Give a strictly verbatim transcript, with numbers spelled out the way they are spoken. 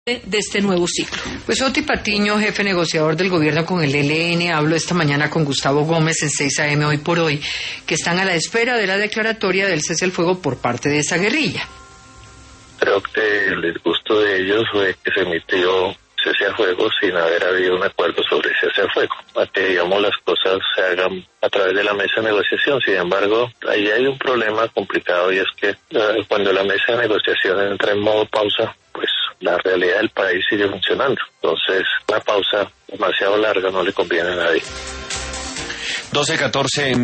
de este nuevo ciclo. Pues Oti Patiño, jefe negociador del gobierno con el E L N, habló esta mañana con Gustavo Gómez en seis a eme Hoy por Hoy, que están a la espera de la declaratoria del cese al fuego por parte de esa guerrilla. Creo que el disgusto de ellos fue que se emitió cese al fuego sin haber habido un acuerdo sobre cese al fuego, a que digamos las cosas se hagan a través de la mesa de negociación. Sin embargo, ahí hay un problema complicado, y es que uh, cuando la mesa de negociación entra en modo pausa, pues la realidad del país sigue funcionando. Entonces, una pausa demasiado larga no le conviene a nadie. doce catorce